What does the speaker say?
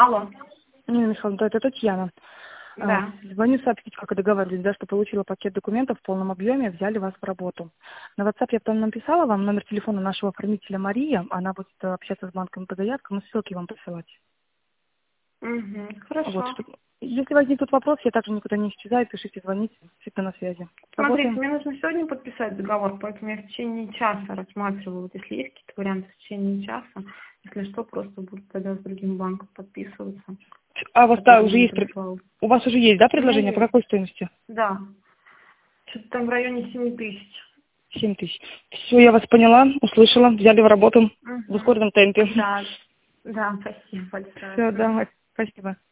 Алло. Нина Михайловна, это Татьяна. Да. Звоню сообщить, как и договаривались, да, что получила пакет документов в полном объеме, взяли вас в работу. На WhatsApp я потом написала вам номер телефона нашего оформителя Мария, она будет общаться с банком по заявкам и ссылки вам посылать. Угу. Вот, Хорошо. что... Если возникнут вопросы, я также никуда не исчезаю, пишите, звоните, всегда на связи. Смотрите, Работаем. мне нужно сегодня подписать договор, поэтому я в течение часа рассматриваю. Вот если есть какие-то варианты в течение часа, если что, просто буду тогда с другим банком подписываться. А у вас, да, Который уже мне есть, прислал. у вас уже есть, да, У меня предложение? По есть. какой стоимости? Да. Что-то там в районе 7000. 7000. Все, я вас поняла, услышала, взяли в работу в Угу. ускоренном темпе. Да. Да, спасибо большое. Все, да, спасибо.